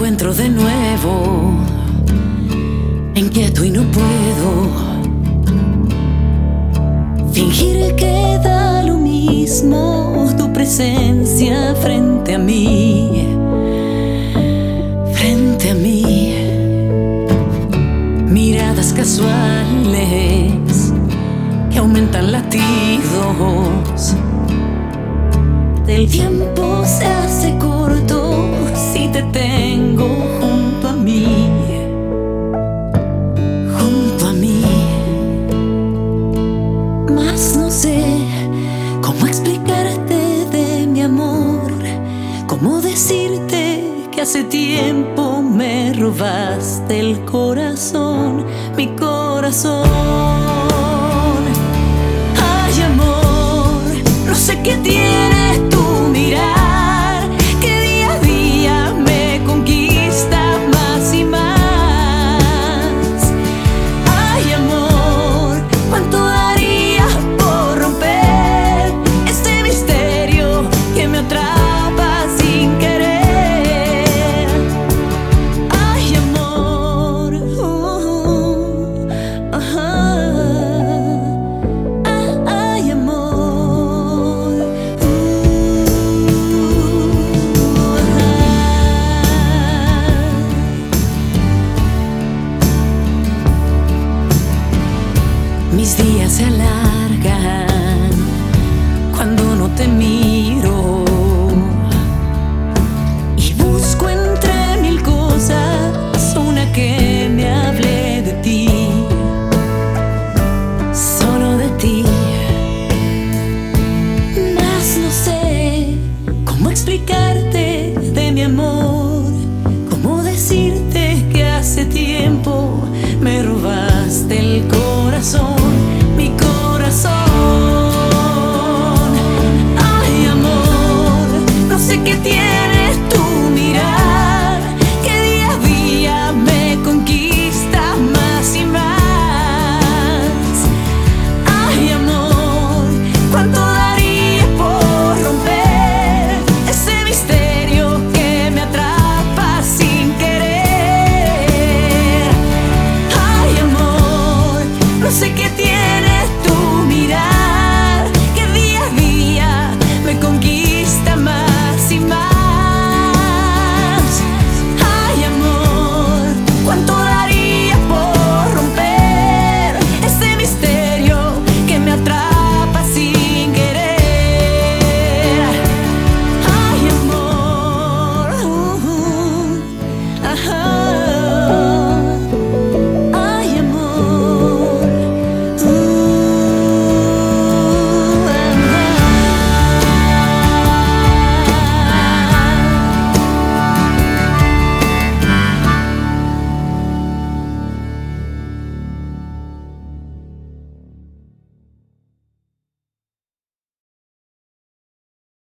encuentro de nuevo, me inquieto y no puedo fingir que da lo mismo tu presencia frente a mí, frente a mí. Miradas casuales que aumentan latidos. El tiempo se hace corto si te tengo junto a mí, junto a mí. Mas no sé cómo explicarte de mi amor, cómo decirte que hace tiempo me robaste el corazón, mi corazón.